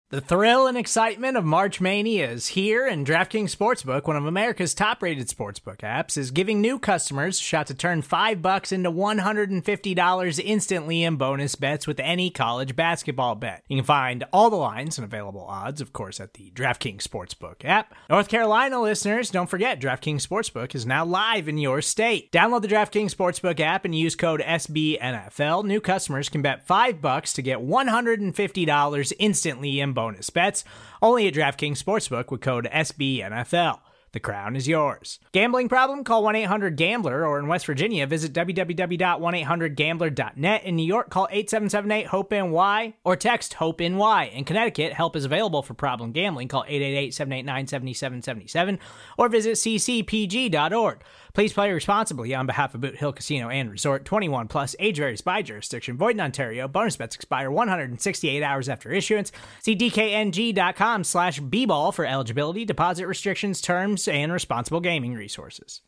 The thrill and excitement of March Mania is here, and DraftKings Sportsbook, one of America's top-rated sportsbook apps, is giving new customers a shot to turn $5 into $150 instantly in bonus bets with any college basketball bet. You can find all the lines and available odds, of course, at the DraftKings Sportsbook app. North Carolina listeners, don't forget, DraftKings Sportsbook is now live in your state. Download the DraftKings Sportsbook app and use code SBNFL. New customers can bet $5 to get $150 instantly in bonus bets, only at DraftKings Sportsbook with code SBNFL. The crown is yours. Gambling problem? Call 1-800-GAMBLER, or in West Virginia, visit www.1800gambler.net. In New York, call 877-8-HOPE-NY or text HOPE-NY. In Connecticut, help is available for problem gambling. Call 888-789-7777 or visit ccpg.org. Please play responsibly on behalf of Boot Hill Casino and Resort. 21 plus, age varies by jurisdiction. Void in Ontario. Bonus bets expire 168 hours after issuance. See dkng.com/bball for eligibility, deposit restrictions, terms, and responsible gaming resources.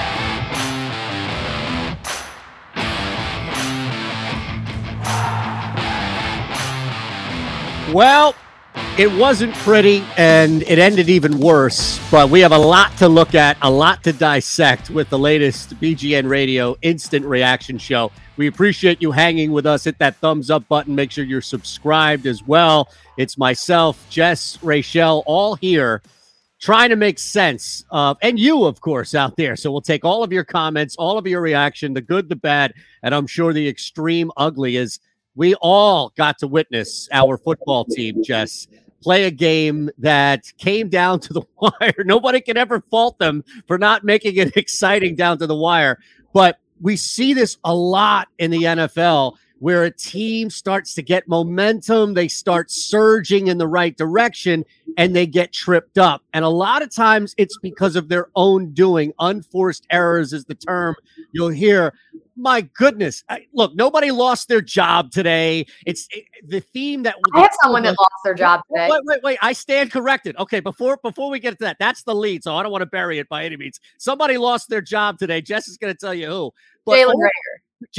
Well, it wasn't pretty, and it ended even worse, but we have a lot to look at, a lot to dissect with the latest BGN Radio Instant Reaction Show. We appreciate you hanging with us. Hit that thumbs up button. Make sure you're subscribed as well. It's myself, Jess, Rachel, all here trying to make sense of, and you, of course, out there. So we'll take all of your comments, all of your reaction, the good, the bad, and I'm sure the extreme ugly, as we all got to witness our football team, Jess, play a game that came down to the wire. Nobody can ever fault them for not making it exciting down to the wire. But we see this a lot in the NFL, where a team starts to get momentum, they start surging in the right direction, and they get tripped up. And a lot of times it's because of their own doing. Unforced errors is the term you'll hear. My goodness. Look, nobody lost their job today. The theme that I have someone that lost their job today. Wait. I stand corrected. Okay, before we get to that, that's the lead, so I don't want to bury it by any means. Somebody lost their job today. Jess is going to tell you who. Jalen Reagor.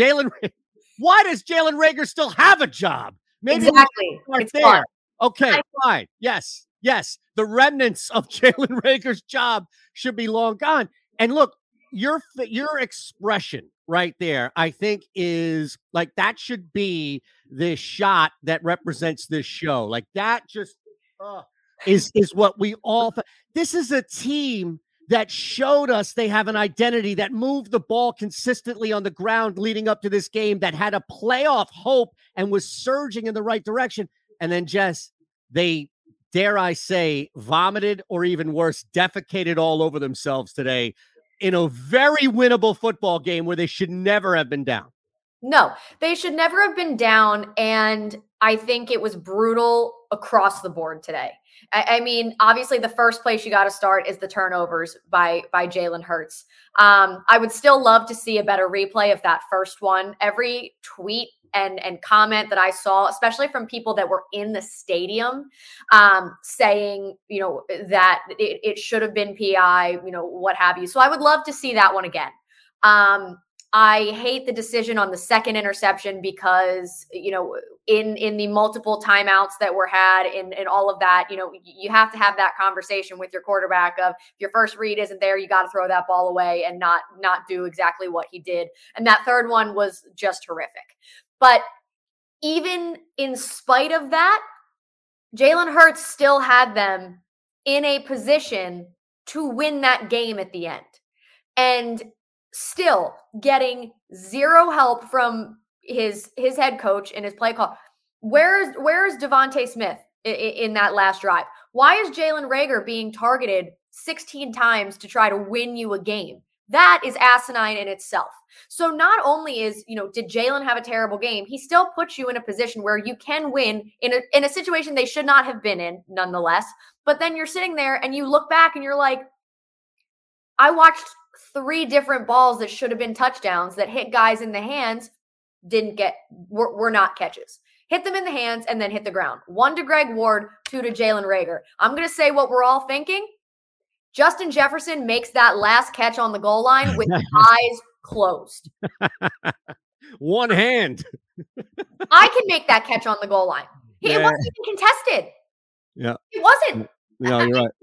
Why does Jalen Reagor still have a job? Maybe exactly. It's there. Fun. Okay, fine. Yes. The remnants of Jalen Reagor's job should be long gone. And look, your expression right there, I think, is like, that should be the shot that represents this show. Like, that just is what we all this is a team that showed us they have an identity, that moved the ball consistently on the ground leading up to this game, that had a playoff hope and was surging in the right direction. And then, Jess, they, dare I say, vomited, or even worse, defecated all over themselves today in a very winnable football game where they should never have been down. No, they should never have been down. And I think it was brutal across the board today. I mean, obviously the first place you got to start is the turnovers by Jalen Hurts. I would still love to see a better replay of that first one. Every tweet and comment that I saw, especially from people that were in the stadium, saying, that it should have been PI, what have you. So I would love to see that one again. I hate the decision on the second interception because, in the multiple timeouts that were had and all of that, you have to have that conversation with your quarterback of, if your first read isn't there, you got to throw that ball away and not do exactly what he did. And that third one was just horrific. But even in spite of that, Jalen Hurts still had them in a position to win that game at the end. And still getting zero help from his head coach and his play call. Where's Devontae Smith in that last drive? Why is Jalen Reagor being targeted 16 times to try to win you a game? That is asinine in itself. So not only did Jalen have a terrible game, he still puts you in a position where you can win in a situation they should not have been in, nonetheless. But then you're sitting there and you look back and you're like, I watched 3 different balls that should have been touchdowns that hit guys in the hands, were not catches. Hit them in the hands and then hit the ground. 1 to Greg Ward, 2 to Jalen Reagor. I'm going to say what we're all thinking. Justin Jefferson makes that last catch on the goal line with his eyes closed. One hand. I can make that catch on the goal line. It wasn't even contested. Yeah. It wasn't. No, you're right.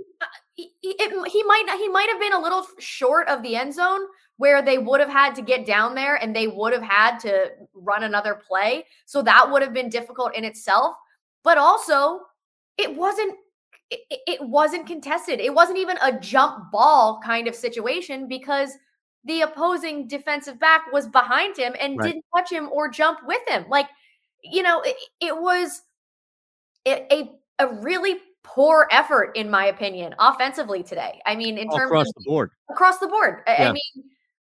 He might have been a little short of the end zone where they would have had to get down there and they would have had to run another play. So that would have been difficult in itself. But also, it wasn't contested. It wasn't even a jump ball kind of situation because the opposing defensive back was behind him and didn't touch him or jump with him. Like, it was a really poor effort, in my opinion, offensively today. I mean, in terms across the board. Across the board. Yeah. I mean,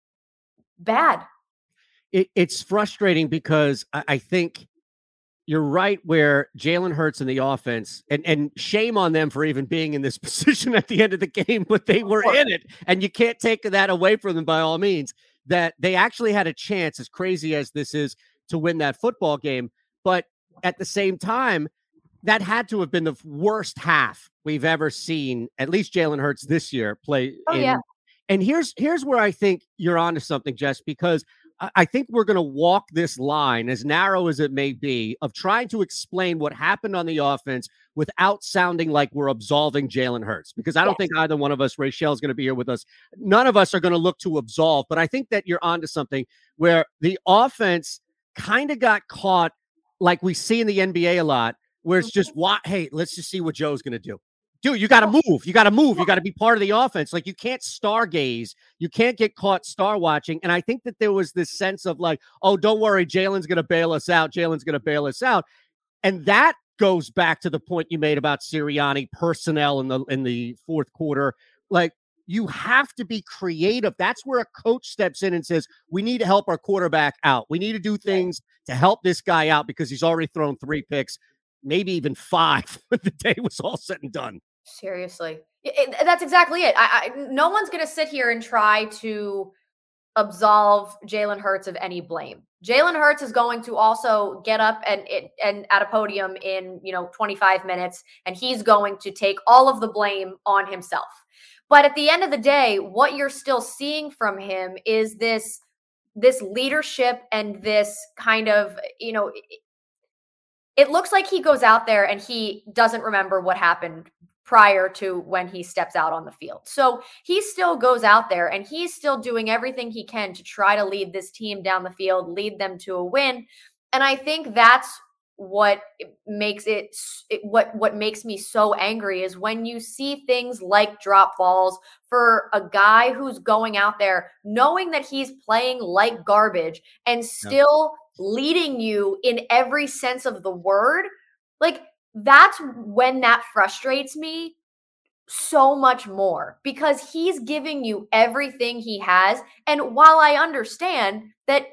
bad. It's frustrating because I think you're right where Jalen Hurts in the offense, and shame on them for even being in this position at the end of the game, but they were in it, and you can't take that away from them by all means, that they actually had a chance, as crazy as this is, to win that football game. But at the same time, that had to have been the worst half we've ever seen, at least Jalen Hurts this year play. Yeah. And here's where I think you're onto something, Jess, because I think we're going to walk this line, as narrow as it may be, of trying to explain what happened on the offense without sounding like we're absolving Jalen Hurts, because I don't think either one of us, Rachel, is going to be here with us. None of us are going to look to absolve, but I think that you're onto something where the offense kind of got caught like we see in the NBA a lot, where it's just, hey, let's just see what Joe's going to do. Dude, you got to move. You got to move. You got to be part of the offense. Like, you can't stargaze. You can't get caught star watching. And I think that there was this sense of like, oh, don't worry, Jalen's going to bail us out. Jalen's going to bail us out. And that goes back to the point you made about Sirianni personnel in the fourth quarter. Like, you have to be creative. That's where a coach steps in and says, we need to help our quarterback out. We need to do things to help this guy out because he's already thrown 3 picks, maybe even 5 when the day was all said and done. Seriously. That's exactly it. No one's going to sit here and try to absolve Jalen Hurts of any blame. Jalen Hurts is going to also get up and at a podium in 25 minutes, and he's going to take all of the blame on himself. But at the end of the day, what you're still seeing from him is this leadership and this kind of, it looks like he goes out there and he doesn't remember what happened prior to when he steps out on the field. So he still goes out there and he's still doing everything he can to try to lead this team down the field, lead them to a win. And I think that's what makes what makes me so angry is when you see things like drop balls for a guy who's going out there knowing that he's playing like garbage and still leading you in every sense of the word. Like, that's when that frustrates me so much more, because he's giving you everything he has. And while I understand that,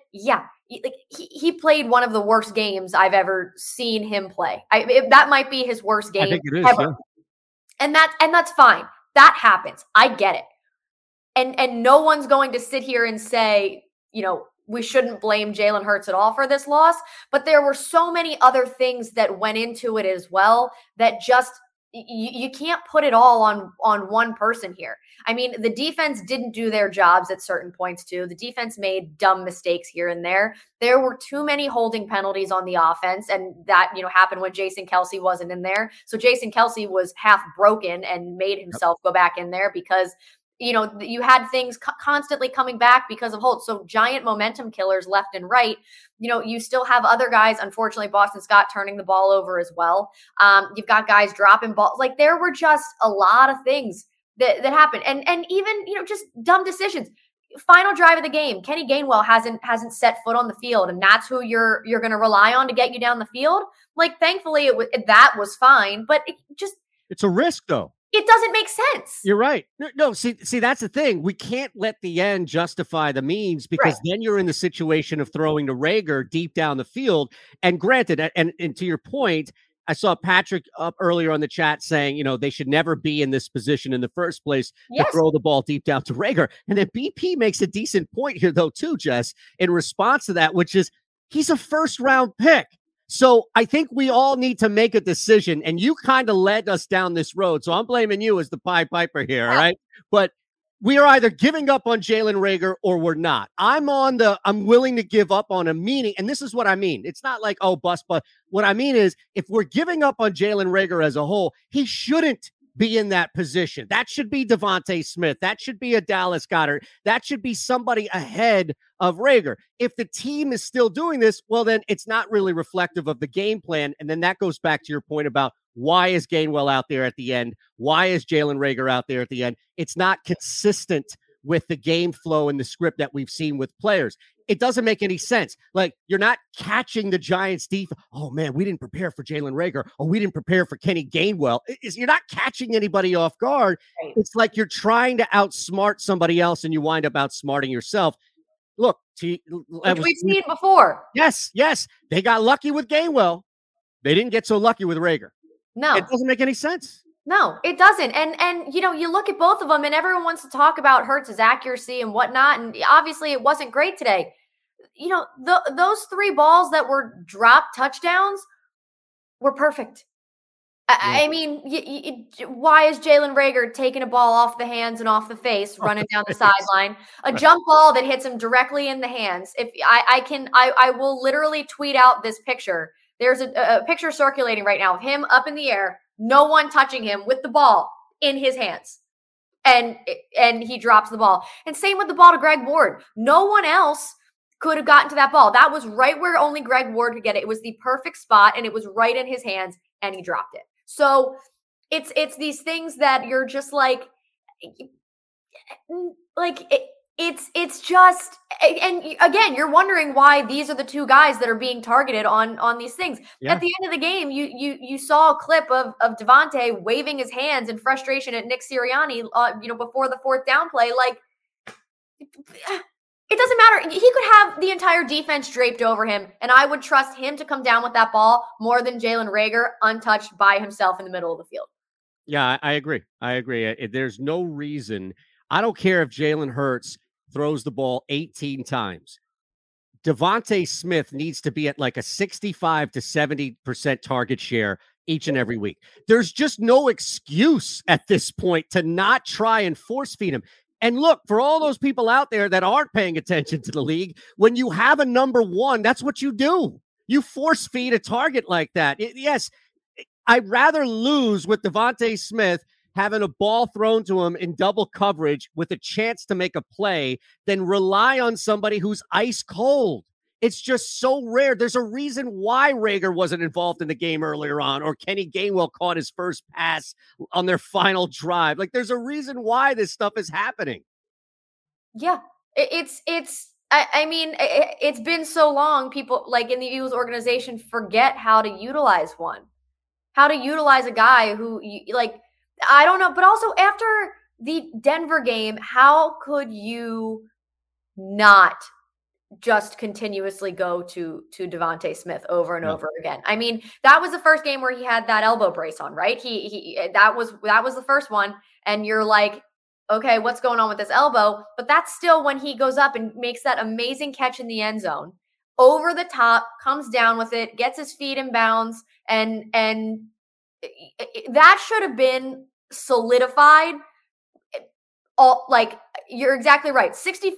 he played one of the worst games I've ever seen him play. That might be his worst game ever. Yeah. And that's fine. That happens. I get it. And no one's going to sit here and say, we shouldn't blame Jalen Hurts at all for this loss. But there were so many other things that went into it as well that just you can't put it all on one person here. I mean, the defense didn't do their jobs at certain points too. The defense made dumb mistakes here and there. There were too many holding penalties on the offense, and that happened when Jason Kelce wasn't in there. So Jason Kelce was half broken and made himself go back in there because you had things constantly coming back because of holds. So giant momentum killers left and right. You still have other guys, unfortunately, Boston Scott turning the ball over as well. You've got guys dropping balls. Like, there were just a lot of things that happened. And even, just dumb decisions. Final drive of the game, Kenny Gainwell hasn't set foot on the field, and that's who you're going to rely on to get you down the field. Like, thankfully that was fine, but it's a risk though. It doesn't make sense. You're right. No, see, that's the thing. We can't let the end justify the means, because then you're in the situation of throwing to Reagor deep down the field. And granted, and to your point, I saw Patrick up earlier on the chat saying, they should never be in this position in the first place to throw the ball deep down to Reagor. And then BP makes a decent point here, though, too, Jess, in response to that, which is he's a first-round pick. So I think we all need to make a decision, and you kind of led us down this road. So I'm blaming you as the Pied Piper here, all right? But we are either giving up on Jalen Reagor or we're not. I'm willing to give up on him, meaning, and this is what I mean. It's not like, oh, bust. What I mean is, if we're giving up on Jalen Reagor as a whole, he shouldn't be in that position. That should be Devontae Smith. That should be a Dallas Goedert. That should be somebody ahead of Reagor. If the team is still doing this, well, then it's not really reflective of the game plan. And then that goes back to your point about why is Gainwell out there at the end? Why is Jalen Reagor out there at the end? It's not consistent with the game flow and the script that we've seen with players. It doesn't make any sense. Like, you're not catching the Giants defense. Oh, man, we didn't prepare for Jalen Reagor. Oh, we didn't prepare for Kenny Gainwell. You're not catching anybody off guard. Right. It's like you're trying to outsmart somebody else and you wind up outsmarting yourself. Look, we've seen before. Yes. They got lucky with Gainwell. They didn't get so lucky with Reagor. No. It doesn't make any sense. No, it doesn't. And you know, you look at both of them and everyone wants to talk about Hurts' accuracy and whatnot. And obviously it wasn't great today. You know, those 3 balls that were dropped touchdowns were perfect. I mean, why is Jalen Reagor taking a ball off the hands and off the face, running down the sideline? A jump ball that hits him directly in the hands. If I will literally tweet out this picture. There's a picture circulating right now of him up in the air, no one touching him with the ball in his hands. And he drops the ball. And same with the ball to Greg Ward. No one else could have gotten to that ball. That was right where only Greg Ward could get it. It was the perfect spot, and it was right in his hands, and he dropped it. So it's these things that you're just like it's just, and again, you're wondering why these are the 2 guys that are being targeted on these things. Yeah. At the end of the game, you saw a clip of Devontae waving his hands in frustration at Nick Sirianni, before the 4th down play. Like, it doesn't matter. He could have the entire defense draped over him, and I would trust him to come down with that ball more than Jalen Reagor untouched by himself in the middle of the field. Yeah, I agree. There's no reason. I don't care if Jalen Hurts throws the ball 18 times. Devontae Smith needs to be at like a 65 to 70% target share each and every week. There's just no excuse at this point to not try and force feed him. And look, for all those people out there that aren't paying attention to the league, when you have a number 1, that's what you do. You force feed a target like that. Yes, I'd rather lose with Devontae Smith having a ball thrown to him in double coverage with a chance to make a play than rely on somebody who's ice cold. It's just so rare. There's a reason why Reagor wasn't involved in the game earlier on, or Kenny Gainwell caught his first pass on their final drive. Like, there's a reason why this stuff is happening. Yeah, it's been so long. People like in the Eagles organization forget how to utilize a guy who I don't know, but also after the Denver game, how could you not just continuously go to Devontae Smith over and over again? I mean, that was the first game where he had that elbow brace on, right? That was the first one. And you're like, okay, what's going on with this elbow? But that's still when he goes up and makes that amazing catch in the end zone, over the top, comes down with it, gets his feet in bounds, and that should have been solidified. You're exactly right.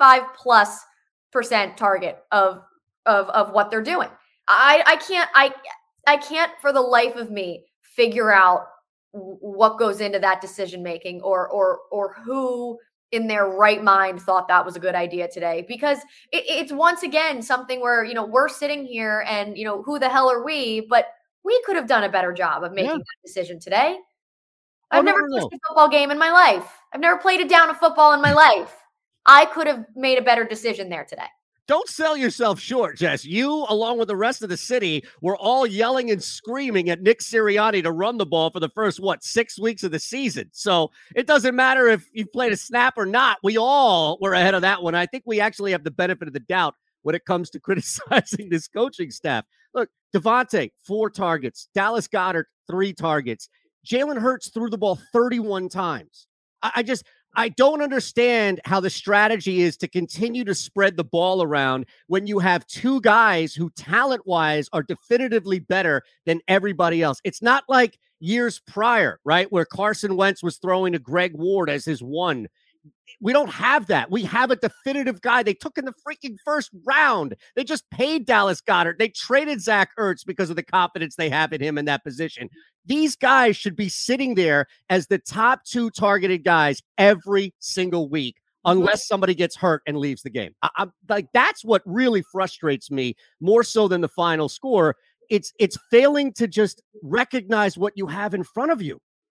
65+% target of what they're doing. I can't for the life of me figure out what goes into that decision making or who in their right mind thought that was a good idea today, because it's once again something where, we're sitting here and, who the hell are we? But we could have done a better job of making that decision today. I've never played a football game in my life. I've never played a down of football in my life. I could have made a better decision there today. Don't sell yourself short, Jess. You, along with the rest of the city, were all yelling and screaming at Nick Sirianni to run the ball for the first, 6 weeks of the season. So it doesn't matter if you played a snap or not. We all were ahead of that one. I think we actually have the benefit of the doubt when it comes to criticizing this coaching staff. Look, Devontae, 4 targets. Dallas Goedert, 3 targets. Jalen Hurts threw the ball 31 times. I don't understand how the strategy is to continue to spread the ball around when you have 2 guys who talent-wise are definitively better than everybody else. It's not like years prior, right, where Carson Wentz was throwing to Greg Ward as his 1. We don't have that. We have a definitive guy they took in the freaking first round. They just paid Dallas Goedert. They traded Zach Ertz because of the confidence they have in him in that position. These guys should be sitting there as the top 2 targeted guys every single week, unless somebody gets hurt and leaves the game. I'm like, that's what really frustrates me more so than the final score. It's failing to just recognize what you have in front of you.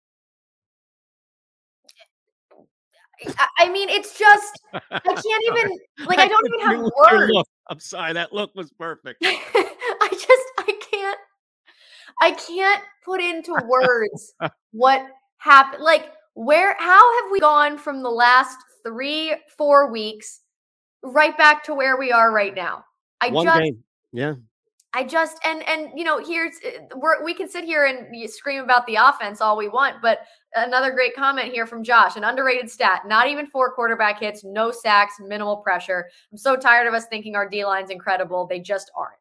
I mean, it's just, I can't even, like, I don't even have words. I'm sorry. That look was perfect. I can't put into words what happened. Like, how have we gone from the last 3-4 weeks right back to where we are right now? One game. Yeah. And we can sit here and scream about the offense all we want, but another great comment here from Josh, an underrated stat, not even 4 quarterback hits, no sacks, minimal pressure. I'm so tired of us thinking our D-line's incredible. They just aren't.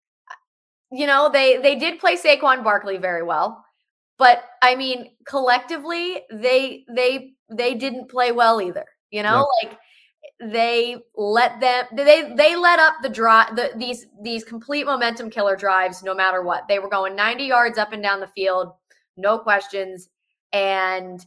They did play Saquon Barkley very well, but I mean, collectively, they didn't play well either. Like they let up these complete momentum killer drives no matter what. They were going 90 yards up and down the field, no questions, and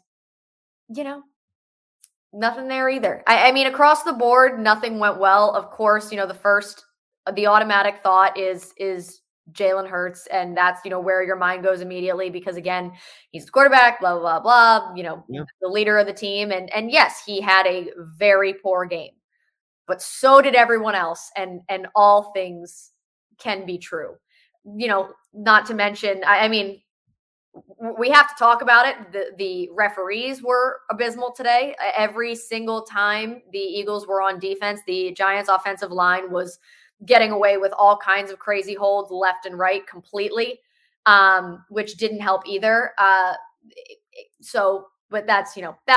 nothing there either. I mean, across the board, nothing went well. Of course, the automatic thought is Jalen Hurts, and that's where your mind goes immediately, because again, he's the quarterback, blah blah blah, the leader of the team, and yes, he had a very poor game, but so did everyone else, and all things can be true. Not to mention, I mean, we have to talk about it. The referees were abysmal today. Every single time the Eagles were on defense, the Giants' offensive line was getting away with all kinds of crazy holds left and right completely, which didn't help either. But that's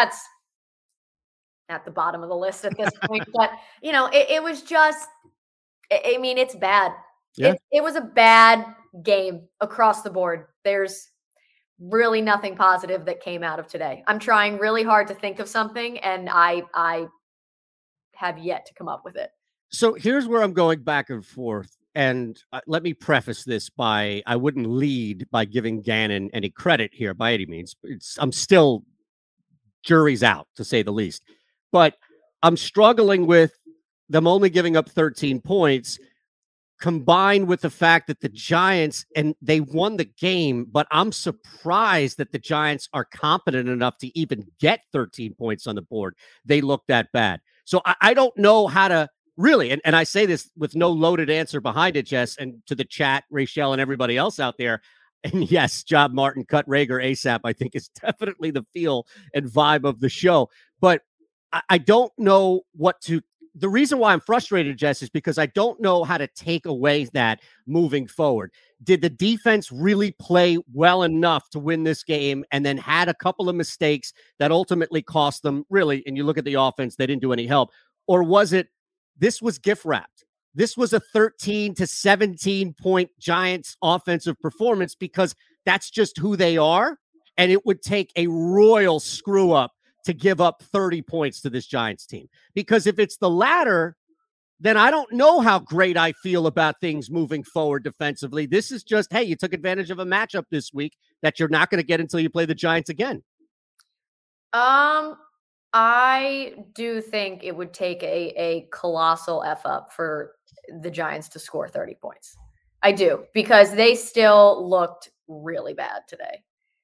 at the bottom of the list at this point. But, it was just, I mean, it's bad. Yeah. It was a bad game across the board. There's really nothing positive that came out of today. I'm trying really hard to think of something, and I have yet to come up with it. So here's where I'm going back and forth. And let me preface this by, I wouldn't lead by giving Gannon any credit here by any means. I'm still, jury's out, to say the least. But I'm struggling with them only giving up 13 points, combined with the fact that the Giants, and they won the game, but I'm surprised that the Giants are competent enough to even get 13 points on the board. They look that bad. So I don't know how to really, and I say this with no loaded answer behind it, Jess, and to the chat, Rachel, and everybody else out there. And yes, Job Martin, cut Rager ASAP, I think is definitely the feel and vibe of the show. But I don't know what to. The reason why I'm frustrated, Jess, is because I don't know how to take away that moving forward. Did the defense really play well enough to win this game, and then had a couple of mistakes that ultimately cost them, really? And you look at the offense, they didn't do any help. Or was it, this was gift wrapped? This was a 13 to 17 point Giants offensive performance because that's just who they are. And it would take a royal screw up to give up 30 points to this Giants team. Because if it's the latter, then I don't know how great I feel about things moving forward defensively. This is just, hey, you took advantage of a matchup this week that you're not going to get until you play the Giants again. I do think it would take a colossal F up for the Giants to score 30 points. I do, because they still looked really bad today.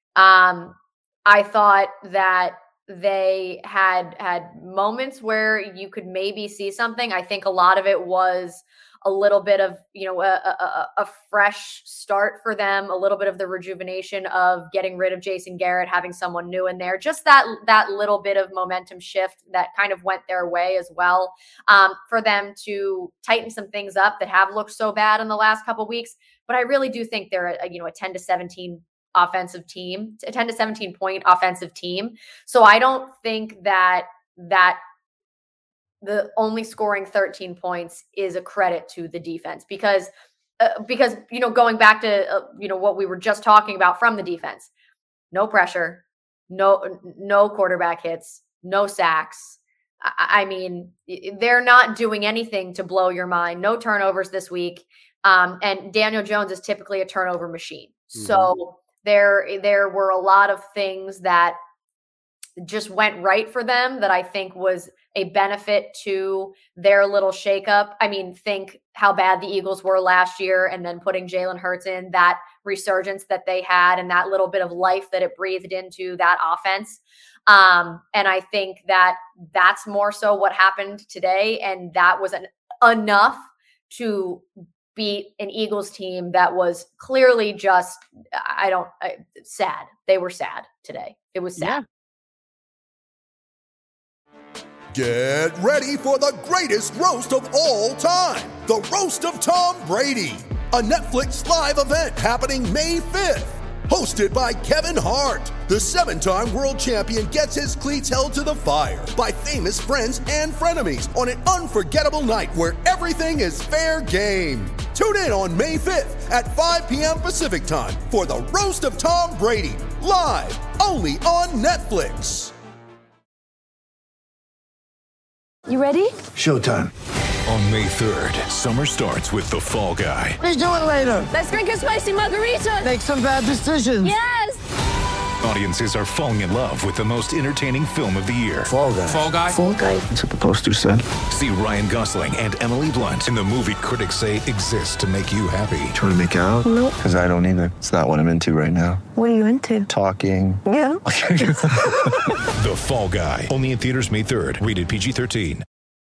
I thought that they had moments where you could maybe see something. I think a lot of it was a little bit of, a fresh start for them, a little bit of the rejuvenation of getting rid of Jason Garrett, having someone new in there, just that little bit of momentum shift that kind of went their way as well, for them to tighten some things up that have looked so bad in the last couple of weeks. But I really do think they're a 10 to 17 offensive team, a 10 to 17 point offensive team. So I don't think that the only scoring 13 points is a credit to the defense, because going back to what we were just talking about from the defense, no pressure, no quarterback hits, no sacks, I mean, they're not doing anything to blow your mind. No turnovers this week. And Daniel Jones is typically a turnover machine. Mm-hmm. So there were a lot of things that just went right for them that I think was a benefit to their little shakeup. I mean, think how bad the Eagles were last year and then putting Jalen Hurts in, that resurgence that they had and that little bit of life that it breathed into that offense. And I think that that's more so what happened today. And that was enough to beat an Eagles team that was clearly just, sad. They were sad today. It was sad. Yeah. Get ready for the greatest roast of all time, the Roast of Tom Brady, a Netflix live event happening May 5th. Hosted by Kevin Hart, the 7-time world champion gets his cleats held to the fire by famous friends and frenemies on an unforgettable night where everything is fair game. Tune in on May 5th at 5 p.m. Pacific time for the Roast of Tom Brady, live only on Netflix. You ready? Showtime. On May 3rd, summer starts with The Fall Guy. Let's do it later. Let's drink a spicy margarita. Make some bad decisions. Yes! Audiences are falling in love with the most entertaining film of the year. Fall Guy. Fall Guy? Fall Guy. That's what the poster said. See Ryan Gosling and Emily Blunt in the movie critics say exists to make you happy. Trying to make it out? Nope. Because I don't either. It's not what I'm into right now. What are you into? Talking. Yeah. The Fall Guy. Only in theaters May 3rd. Rated PG-13.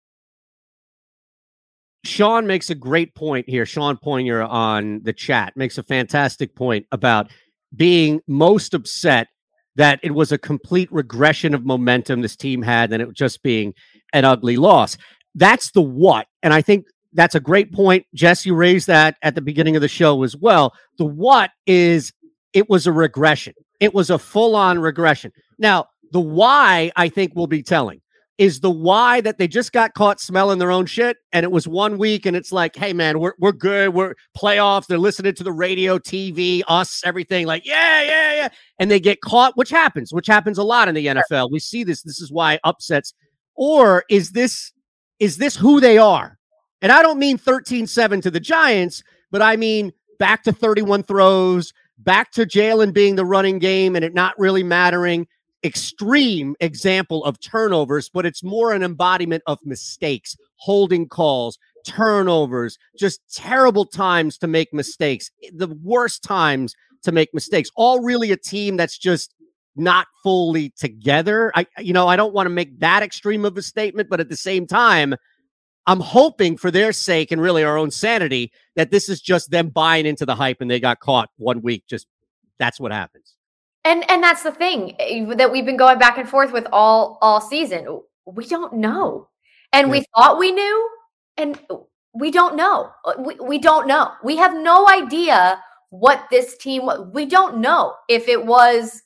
Sean makes a great point here. Sean Poinier on the chat makes a fantastic point about being most upset that it was a complete regression of momentum this team had and it just being an ugly loss. That's the what. And I think that's a great point. Jess, you raised that at the beginning of the show as well. The what is it was a regression. It was a full-on regression. Now, the why, I think, will be telling. Is the why that they just got caught smelling their own shit and it was 1 week and it's like, hey man, we're good. We're playoffs. They're listening to the radio, TV, us, everything like, yeah. And they get caught, which happens a lot in the NFL. We see this. This is why upsets. Or is this who they are? And I don't mean 13-7 to the Giants, but I mean back to 31 throws, back to Jalen being the running game and it not really mattering. Extreme example of turnovers, but it's more an embodiment of mistakes, holding calls, turnovers, just terrible times to make mistakes, the worst times to make mistakes, all really a team that's just not fully together. I don't want to make that extreme of a statement, but at the same time, I'm hoping for their sake and really our own sanity that this is just them buying into the hype and they got caught 1 week. Just that's what happens. And that's the thing that we've been going back and forth with all season. We don't know. And we thought we knew, and we don't know. We don't know. We have no idea what this team was. We don't know if it was,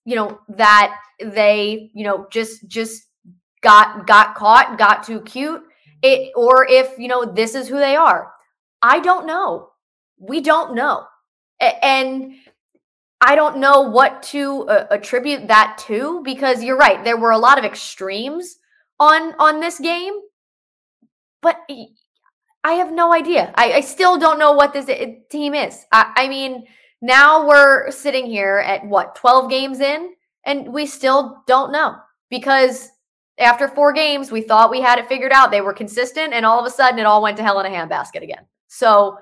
that they, just got caught, got too cute, or if, this is who they are. I don't know. We don't know. And I don't know what to attribute that to, because you're right. There were a lot of extremes on this game, but I have no idea. I still don't know what this team is. I mean, now we're sitting here at 12 games in, and we still don't know, because after 4 games, we thought we had it figured out. They were consistent, and all of a sudden it all went to hell in a handbasket again. So,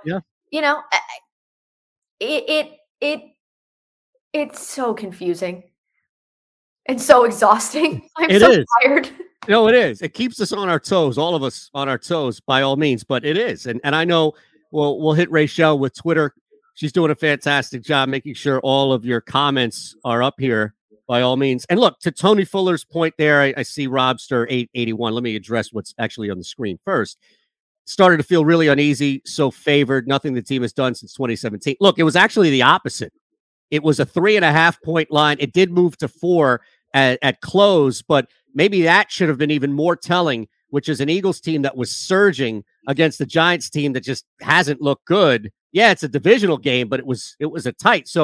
it's so confusing and so exhausting. I'm so tired. No, it is. It keeps us on our toes, all of us on our toes by all means, but it is. And I know we'll hit Rachel with Twitter. She's doing a fantastic job making sure all of your comments are up here by all means. And look, to Tony Fuller's point there, I see Robster 881. Let me address what's actually on the screen first. Started to feel really uneasy, so favored. Nothing the team has done since 2017. Look, it was actually the opposite. It was a 3.5 point line. It did move to 4 at close, but maybe that should have been even more telling, which is an Eagles team that was surging against the Giants team that just hasn't looked good. Yeah, it's a divisional game, but it was a tight. So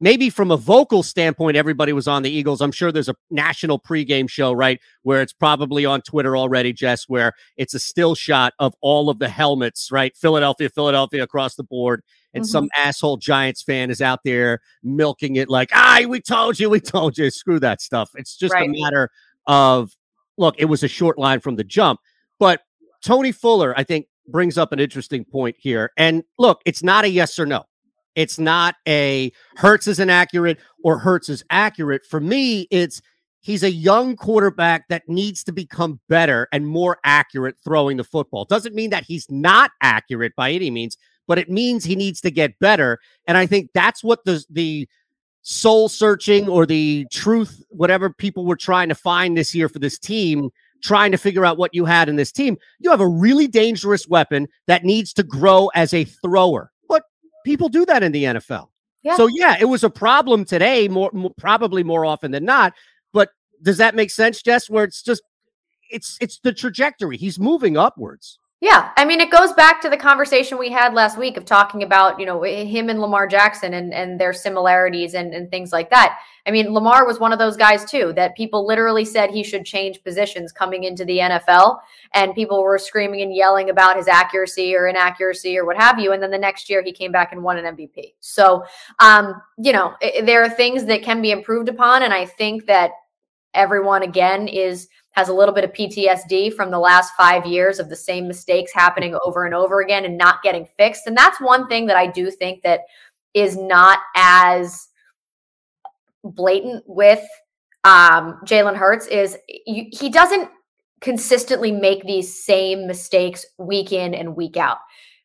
maybe from a vocal standpoint, everybody was on the Eagles. I'm sure there's a national pregame show, right, where it's probably on Twitter already, Jess, where it's a still shot of all of the helmets, right? Philadelphia across the board. And some asshole Giants fan is out there milking it like, we told you. Screw that stuff. It's just a matter of, look, it was a short line from the jump. But Tony Fuller, I think, brings up an interesting point here. And look, it's not a yes or no. It's not a Hurts is inaccurate or Hurts is accurate. For me, he's a young quarterback that needs to become better and more accurate throwing the football. Doesn't mean that he's not accurate by any means, but it means he needs to get better. And I think that's what the soul searching or the truth, whatever people were trying to find this year for this team, trying to figure out what you had in this team. You have a really dangerous weapon that needs to grow as a thrower. But people do that in the NFL. Yeah. So, yeah, it was a problem today, probably more often than not. But does that make sense, Jess, where it's just it's the trajectory. He's moving upwards. Yeah. I mean, it goes back to the conversation we had last week of talking about, him and Lamar Jackson and their similarities and things like that. I mean, Lamar was one of those guys, too, that people literally said he should change positions coming into the NFL. And people were screaming and yelling about his accuracy or inaccuracy or what have you. And then the next year he came back and won an MVP. So, there are things that can be improved upon. And I think that everyone, again, has a little bit of PTSD from the last 5 years of the same mistakes happening over and over again and not getting fixed. And that's one thing that I do think that is not as blatant with Jalen Hurts is he doesn't consistently make these same mistakes week in and week out.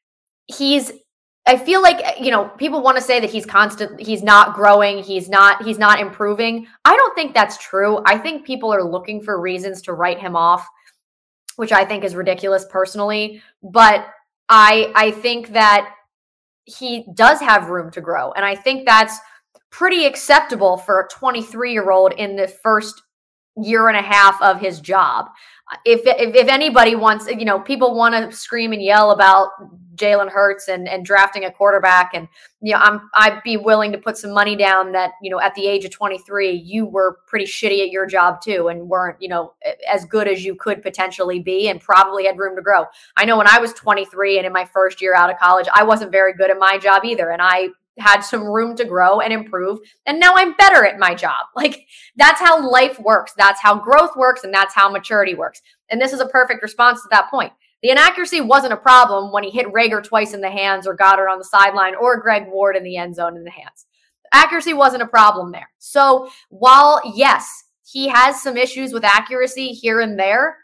I feel like, people want to say that he's not growing, he's not improving. I don't think that's true. I think people are looking for reasons to write him off, which I think is ridiculous personally. But I think that he does have room to grow. And I think that's pretty acceptable for a 23-year-old in the first year and a half of his job. If anybody wants, people want to scream and yell about Jalen Hurts and drafting a quarterback. And, I'd be willing to put some money down that, at the age of 23, you were pretty shitty at your job too. And weren't, as good as you could potentially be and probably had room to grow. I know when I was 23 and in my first year out of college, I wasn't very good at my job either. And I had some room to grow and improve. And now I'm better at my job. Like, that's how life works. That's how growth works. And that's how maturity works. And this is a perfect response to that point. The inaccuracy wasn't a problem when he hit Rager twice in the hands or Goddard on the sideline or Greg Ward in the end zone in the hands. Accuracy wasn't a problem there. So while, yes, he has some issues with accuracy here and there,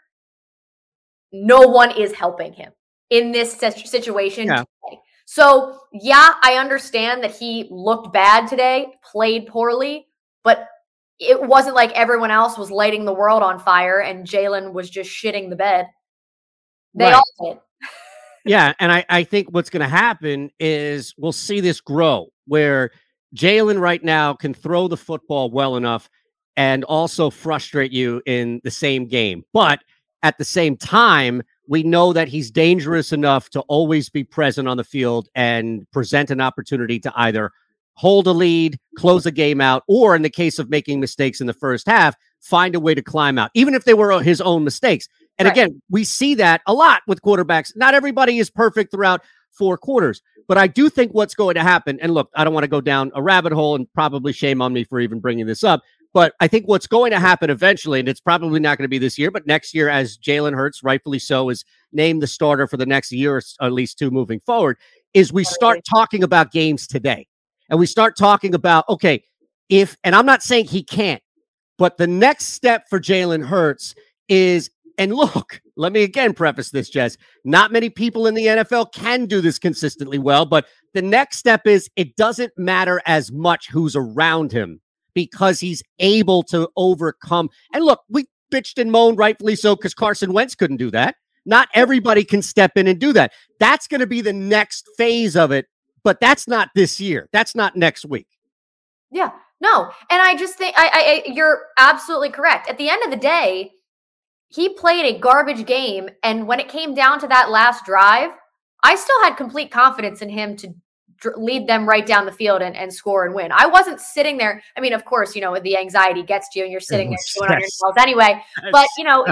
no one is helping him in this situation today. So, yeah, I understand that he looked bad today, played poorly, but it wasn't like everyone else was lighting the world on fire and Jalen was just shitting the bed. They all did. Yeah, and I think what's going to happen is we'll see this grow where Jalen right now can throw the football well enough and also frustrate you in the same game. But at the same time, we know that he's dangerous enough to always be present on the field and present an opportunity to either hold a lead, close a game out, or in the case of making mistakes in the first half, find a way to climb out, even if they were his own mistakes. And again, we see that a lot with quarterbacks. Not everybody is perfect throughout 4 quarters, but I do think what's going to happen, and look, I don't want to go down a rabbit hole and probably shame on me for even bringing this up, but I think what's going to happen eventually, and it's probably not going to be this year, but next year, as Jalen Hurts, rightfully so, is named the starter for the next year or at least 2 moving forward, is we start talking about games today. And we start talking about, okay, and I'm not saying he can't, but the next step for Jalen Hurts is, and look, let me again preface this, Jess, not many people in the NFL can do this consistently well, but the next step is it doesn't matter as much who's around him because he's able to overcome. And look, we bitched and moaned, rightfully so, because Carson Wentz couldn't do that. Not everybody can step in and do that. That's going to be the next phase of it, but that's not this year. That's not next week. Yeah, no. And I just think you're absolutely correct. At the end of the day, he played a garbage game. And when it came down to that last drive, I still had complete confidence in him to lead them right down the field and score and win. I wasn't sitting there. I mean, of course, the anxiety gets to you and you're sitting there chewing on your nails anyway. But,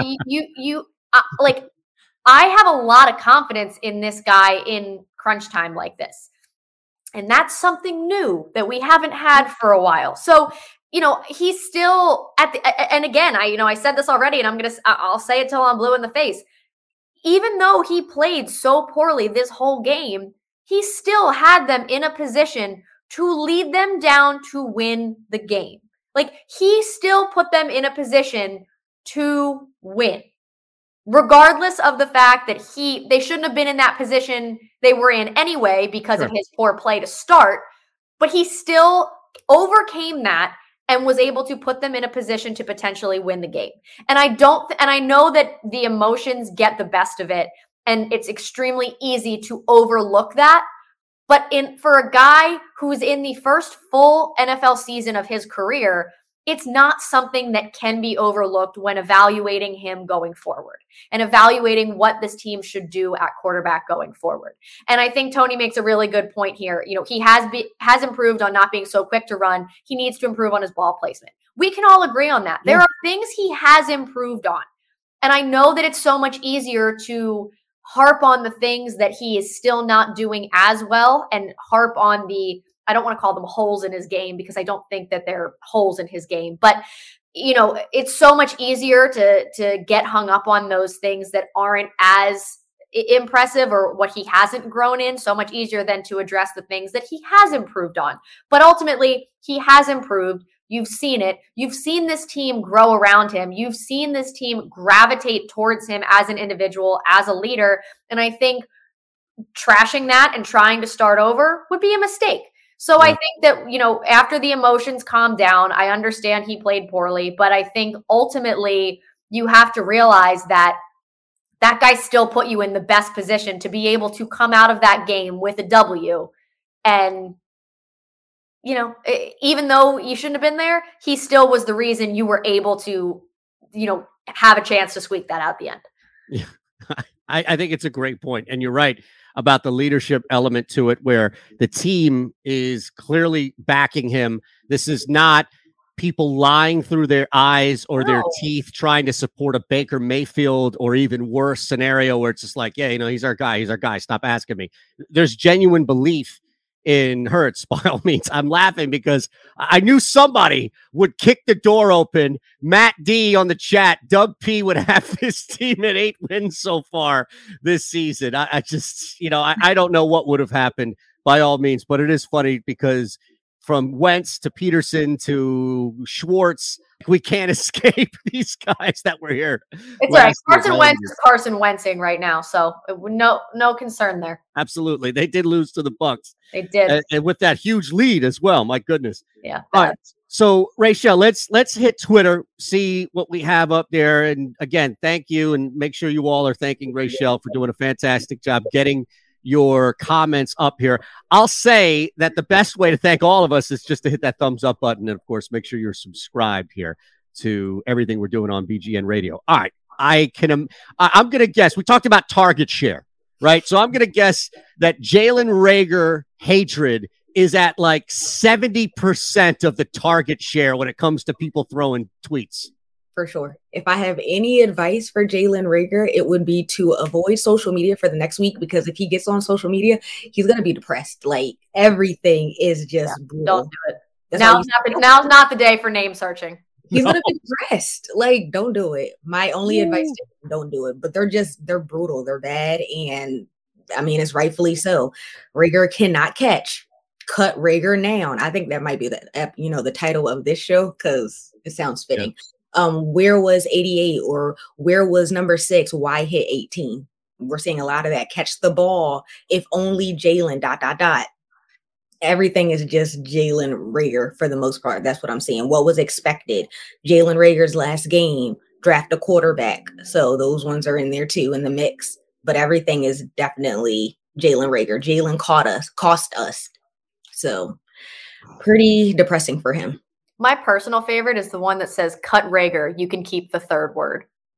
like, I have a lot of confidence in this guy in crunch time like this. And that's something new that we haven't had for a while. So, he's still and again, I said this already, and I'll say it till I'm blue in the face. Even though he played so poorly this whole game, he still had them in a position to lead them down to win the game. Like, he still put them in a position to win, regardless of the fact that they shouldn't have been in that position they were in anyway because of his poor play to start. But he still overcame that and was able to put them in a position to potentially win the game. And I know that the emotions get the best of it, and it's extremely easy to overlook that. But for a guy who's in the first full NFL season of his career, it's not something that can be overlooked when evaluating him going forward and evaluating what this team should do at quarterback going forward. And I think Tony makes a really good point here. He has improved on not being so quick to run. He needs to improve on his ball placement. We can all agree on that. There are things he has improved on. And I know that it's so much easier to harp on the things that he is still not doing as well and harp on I don't want to call them holes in his game, because I don't think that they're holes in his game. But, it's so much easier to get hung up on those things that aren't as impressive or what he hasn't grown in, so much easier than to address the things that he has improved on. But ultimately, he has improved. You've seen it. You've seen this team grow around him. You've seen this team gravitate towards him as an individual, as a leader. And I think trashing that and trying to start over would be a mistake. So I think that, after the emotions calm down, I understand he played poorly, but I think ultimately you have to realize that guy still put you in the best position to be able to come out of that game with a W. And, even though you shouldn't have been there, he still was the reason you were able to, have a chance to squeak that out at the end. Yeah, I think it's a great point. And you're right about the leadership element to it, where the team is clearly backing him. This is not people lying through their eyes or their teeth trying to support a Baker Mayfield or even worse scenario where it's just like, yeah, he's our guy. Stop asking me. There's genuine belief in Hurts, by all means. I'm laughing because I knew somebody would kick the door open. Matt D on the chat, Doug P would have his team at 8 wins so far this season. I just, I don't know what would have happened by all means, but it is funny because from Wentz to Peterson to Schwartz, we can't escape these guys that were here. It's all right. Carson Wentz is Carson Wentzing right now, so no concern there. Absolutely. They did lose to the Bucs. They did. And with that huge lead as well. My goodness. Yeah. All right. So, Rachel, let's hit Twitter, see what we have up there. And again, thank you. And make sure you all are thanking Rachel for doing a fantastic job getting your comments up here. I'll say that the best way to thank all of us is just to hit that thumbs up button. And of course, make sure you're subscribed here to everything we're doing on BGN Radio. All right. I'm going to guess, we talked about target share, right? So I'm going to guess that Jalen Reagor hatred is at like 70% of the target share when it comes to people throwing tweets. For sure. If I have any advice for Jalen Reagor, it would be to avoid social media for the next week, because if he gets on social media, he's going to be depressed. Like, everything is just don't do it. Now's not the day for name searching. He's going to be depressed. Like, don't do it. My only advice to him, don't do it. But they're brutal. They're bad. And I mean, it's rightfully so. Reagor cannot catch. Cut Reagor down. I think that might be the title of this show, because it sounds fitting. Yeah. Where was 88 or where was number 6? Why hit 18? We're seeing a lot of that. Catch the ball. If only Jalen ... Everything is just Jalen Reagor for the most part. That's what I'm seeing. What was expected? Jalen Reagor's last game, draft a quarterback. So those ones are in there too, in the mix. But everything is definitely Jalen Reagor. Jalen cost us. So pretty depressing for him. My personal favorite is the one that says, cut Reagor, you can keep the third word.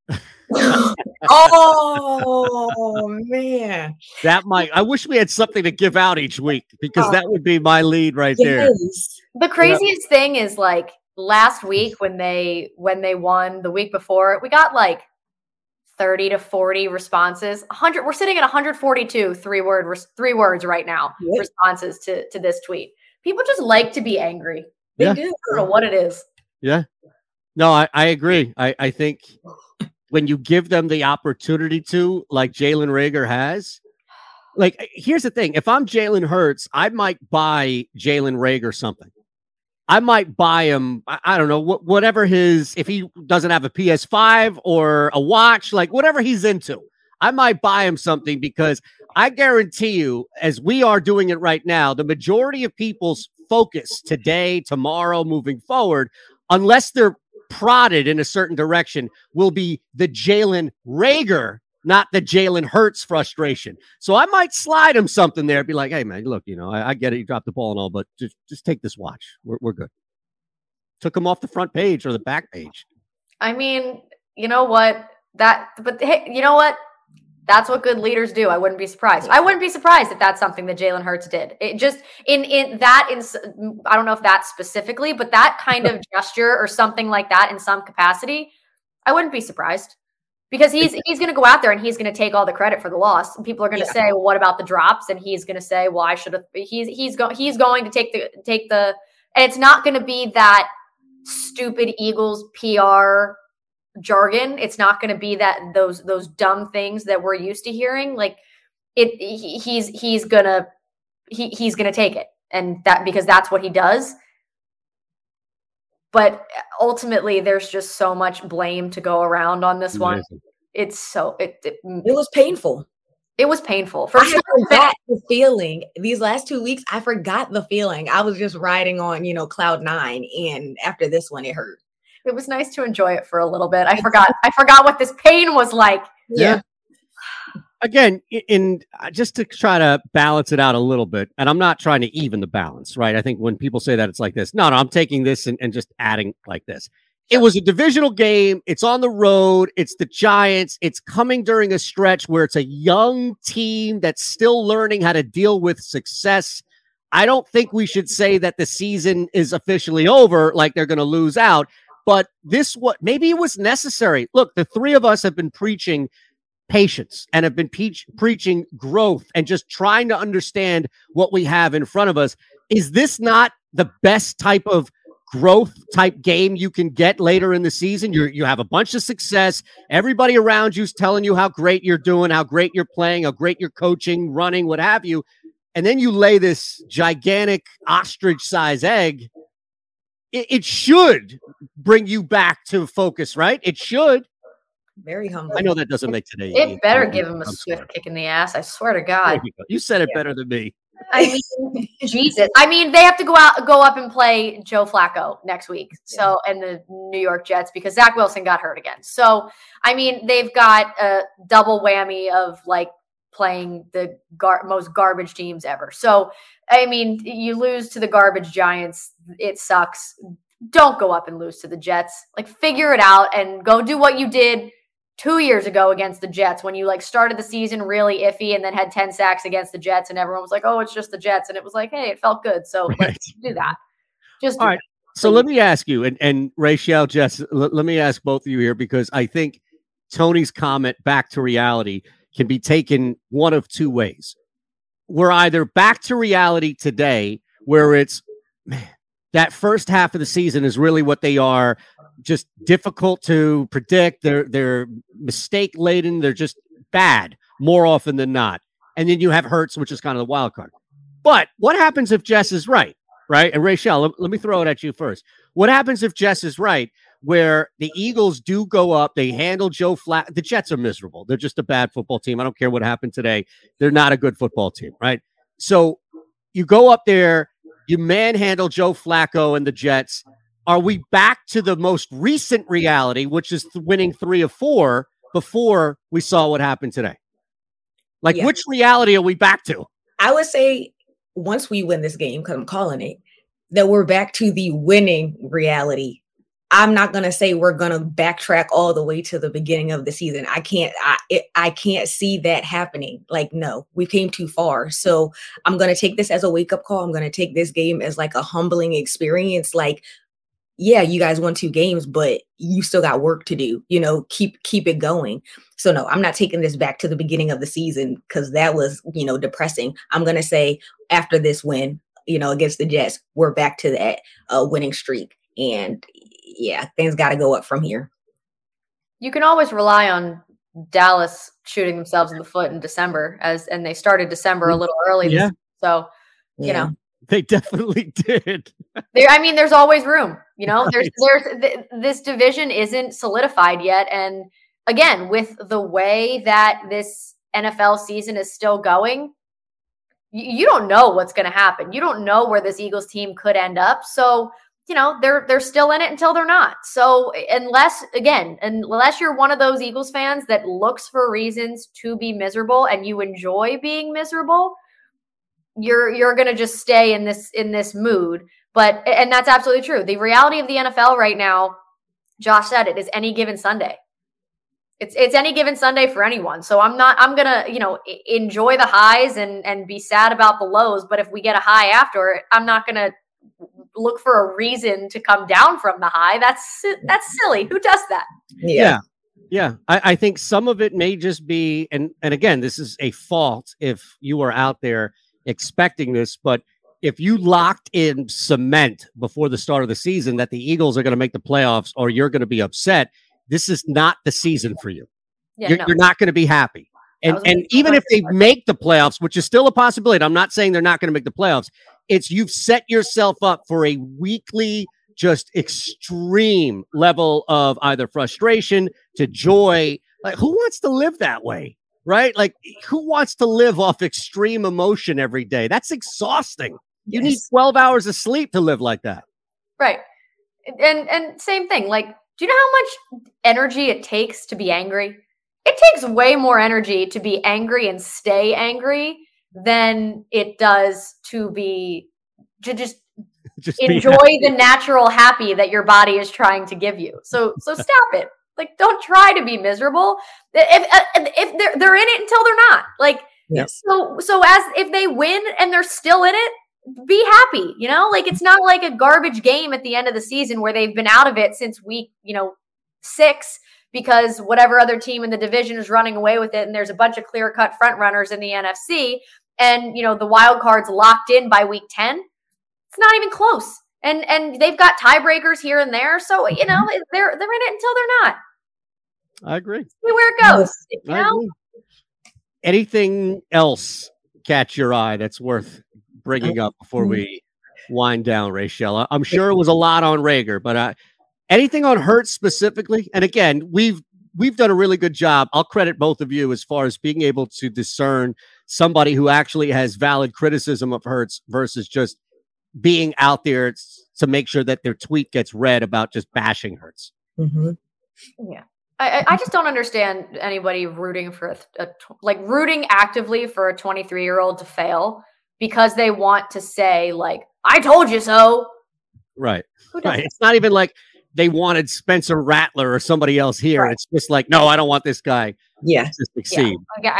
Oh man, I wish we had something to give out each week because that would be my lead right there. The craziest thing is like last week when they won the week before, we got like 30 to 40 responses. 100. We're sitting at 142 three words right now. Yep. Responses to this tweet. People just like to be angry. They do. I don't know what it is. Yeah. No, I agree. I think when you give them the opportunity to, like Jalen Reagor has, like, here's the thing. If I'm Jalen Hurts, I might buy Jalen Reagor something. I might buy him, I don't know, whatever if he doesn't have a PS5 or a watch, like whatever he's into, I might buy him something because I guarantee you, as we are doing it right now, the majority of people's focus today, tomorrow, moving forward, unless they're prodded in a certain direction, will be the Jalen Reagor, not the Jalen Hurts frustration. So I might slide him something there, be like, hey, man, look, I get it. You dropped the ball and all, but just take this watch. We're good. Took him off the front page or the back page. I mean, you know what? Hey, you know what? That's what good leaders do. I wouldn't be surprised. I wouldn't be surprised if that's something that Jalen Hurts did. It just I don't know if that specifically, but that kind of gesture or something like that in some capacity, I wouldn't be surprised. Because he's going to go out there and he's going to take all the credit for the loss. And people are going to say, well, what about the drops? And he's going to say, well, I should have. He's going to take the. And it's not going to be that stupid Eagles PR jargon. It's not going to be that those dumb things that we're used to hearing. Like he's going to take it, and that because that's what he does. But ultimately, there's just so much blame to go around on this one. It's so it was painful. It was painful. For sure. I forgot the feeling. These last 2 weeks, I forgot the feeling. I was just riding on, cloud nine, and after this one, it hurt. It was nice to enjoy it for a little bit. I forgot what this pain was like. Yeah. Again, just to try to balance it out a little bit, and I'm not trying to even the balance, right? I think when people say that, it's like this. No, I'm taking this and just adding like this. It was a divisional game. It's on the road. It's the Giants. It's coming during a stretch where it's a young team that's still learning how to deal with success. I don't think we should say that the season is officially over, like they're going to lose out. But maybe it was necessary. Look, the three of us have been preaching patience and have been preaching growth and just trying to understand what we have in front of us. Is this not the best type of growth type game you can get later in the season? You have a bunch of success. Everybody around you's telling you how great you're doing, how great you're playing, how great you're coaching, running, what have you. And then you lay this gigantic ostrich-sized egg. It should bring you back to focus, right? It should. Very humble. I know that doesn't make today. It better give him a swift kick in the ass. I swear to God. You said it better than me. I mean, Jesus. I mean, they have to go up and play Joe Flacco next week. So, and the New York Jets because Zach Wilson got hurt again. So, I mean, they've got a double whammy of like playing the most garbage teams ever. So, I mean, you lose to the garbage Giants. It sucks. Don't go up and lose to the Jets. Like, figure it out and go do what you did 2 years ago against the Jets when you like started the season really iffy and then had 10 sacks against the Jets and everyone was like, oh, it's just the Jets. And it was like, hey, it felt good. So let's do that. Just do all right. That. So let me ask you, and Rachel, Jess, let me ask both of you here because I think Tony's comment back to reality can be taken one of two ways. We're either back to reality today where it's, man, that first half of the season is really what they are. Just difficult to predict. They're mistake laden. They're just bad more often than not. And then you have Hurts, which is kind of the wild card. But what happens if Jess is right? Right. And Rachel, let me throw it at you first. What happens if Jess is right, where the Eagles do go up? They handle Joe Flacco. The Jets are miserable. They're just a bad football team. I don't care what happened today. They're not a good football team. Right. So you go up there, you manhandle Joe Flacco and the Jets. Are we back to the most recent reality, which is winning 3 of 4 before we saw what happened today? Like, which reality are we back to? I would say once we win this game, because I'm calling it, that we're back to the winning reality I'm not going to say we're going to backtrack all the way to the beginning of the season. I can't see that happening. Like, no, we came too far. So I'm going to take this as a wake up call. I'm going to take this game as like a humbling experience. Like, yeah, you guys won 2 games, but you still got work to do, keep it going. So no, I'm not taking this back to the beginning of the season because that was, depressing. I'm going to say after this win, against the Jets, we're back to that winning streak. And yeah, things got to go up from here. You can always rely on Dallas shooting themselves in the foot in December and they started December a little early. Yeah. So, They definitely did. There's always room, there's this division isn't solidified yet. And again, with the way that this NFL season is still going, you don't know what's going to happen. You don't know where this Eagles team could end up. So, they're still in it until they're not. So unless you're one of those Eagles fans that looks for reasons to be miserable and you enjoy being miserable, you're going to just stay in this mood. And that's absolutely true. The reality of the NFL right now, Josh said it, is any given Sunday. It's any given Sunday for anyone. So I'm going to, enjoy the highs and be sad about the lows. But if we get a high after, I'm not going to look for a reason to come down from the high. That's silly. Who does that? Yeah. I think some of it may just be, and again, this is a fault if you are out there expecting this, but if you locked in cement before the start of the season that the Eagles are going to make the playoffs or you're going to be upset, this is not the season for you. You're not going to be happy. And even if they make the playoffs, which is still a possibility, I'm not saying they're not going to make the playoffs. It's you've set yourself up for a weekly, just extreme level of either frustration to joy. Like, who wants to live that way? Right? Like, who wants to live off extreme emotion every day? That's exhausting. You need 12 hours of sleep to live like that. Right. And same thing. Like, do you know how much energy it takes to be angry? It takes way more energy to be angry and stay angry than it does to just enjoy the natural happy that your body is trying to give you. So stop it. Like, don't try to be miserable. If they're in it until they're not. Like, so as if they win and they're still in it, be happy. Like, it's not like a garbage game at the end of the season where they've been out of it since week 6 because whatever other team in the division is running away with it, and there's a bunch of clear-cut front runners in the NFC. And, the wild card's locked in by week 10. It's not even close. And they've got tiebreakers here and there. So, they're in it until they're not. I agree. See where it goes. Anything else catch your eye that's worth bringing up before we wind down, Rachel? I'm sure it was a lot on Reagor, but anything on Hurts specifically? And again, we've done a really good job. I'll credit both of you as far as being able to discern somebody who actually has valid criticism of Hurts versus just being out there to make sure that their tweet gets read about just bashing Hurts. Mm-hmm. Yeah. I just don't understand anybody rooting for rooting actively for a 23-year-old to fail because they want to say, like, I told you so. Right. It's not even like they wanted Spencer Rattler or somebody else here. Right. It's just like, no, I don't want this guy to succeed.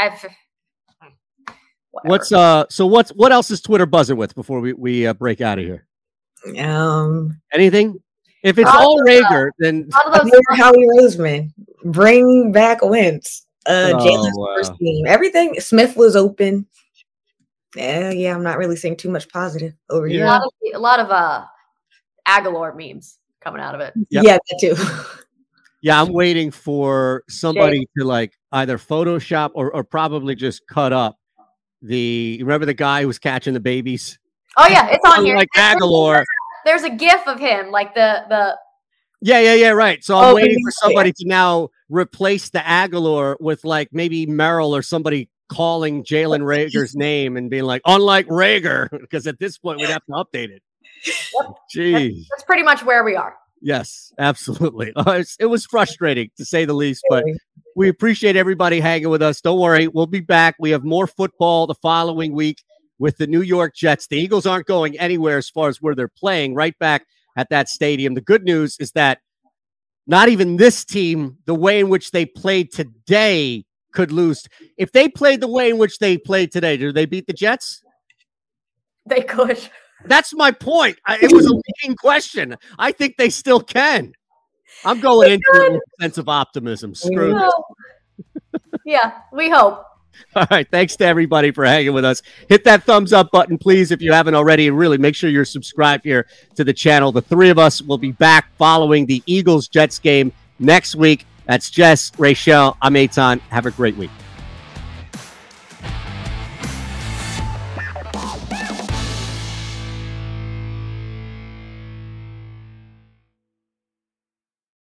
What else is Twitter buzzing with before we break out of here? Anything? If it's all Reagor, then Howie Roseman, bring back Wentz. Jalen's first team. Everything. Smith was open. I'm not really seeing too much positive over here. A lot of Aguilar memes coming out of it. Yep. Yeah, that too. Yeah, I'm waiting for somebody to like either Photoshop or probably just cut up remember the guy who was catching the babies? Oh yeah, it's on here. Like Aguilar. There's a GIF of him, like the. Yeah, right. So I'm waiting for somebody to now replace the Aguilar with like maybe Merrill or somebody calling Jalen Reagor's name and being like, unlike Reagor, because at this point we'd have to update it. Jeez. That's pretty much where we are. Yes, absolutely. It was frustrating to say the least, but we appreciate everybody hanging with us. Don't worry, we'll be back. We have more football the following week with the New York Jets. The Eagles aren't going anywhere as far as where they're playing, right back at that stadium. The good news is that not even this team, the way in which they played today, could lose. If they played the way in which they played today, do they beat the Jets? They could. That's my point. It was a leading question. I think they still can. I'm going into it with a sense of optimism. Screw this. Yeah, we hope. All right. Thanks to everybody for hanging with us. Hit that thumbs up button, please, if you haven't already. And really make sure you're subscribed here to the channel. The three of us will be back following the Eagles-Jets game next week. That's Jess, Rachel. I'm Eitan. Have a great week.